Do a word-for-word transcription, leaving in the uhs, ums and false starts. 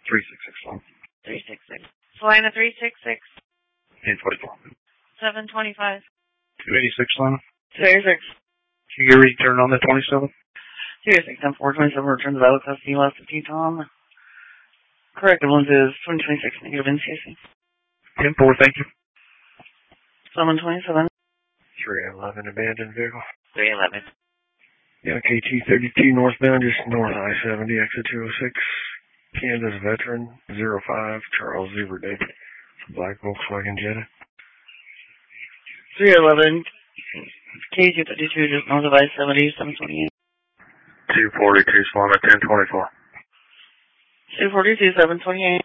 three six six one. three six six. Salina three six six. ten forty-four. seven twenty-five. two eighty-six, Lana. two eighty-six. Can you get a return on the twenty-seven? two eighty-six, ten four twenty-seven, return to battle custody, last fifteen, Tom. Corrected ones is twenty twenty-six, negative N C S C. ten four, thank you. seven twenty-seven. three eleven, abandoned vehicle. three eleven. Yeah, K T thirty-two northbound, just north I seventy, exit two oh six. Kansas veteran, zero five, Charles Zebra Day. Black Volkswagen Jetta. three eleven. K T thirty-two, just north of I seventy, seven twenty-eight. two forty-two, Salina, ten twenty-four. two forty-two, seven twenty-eight.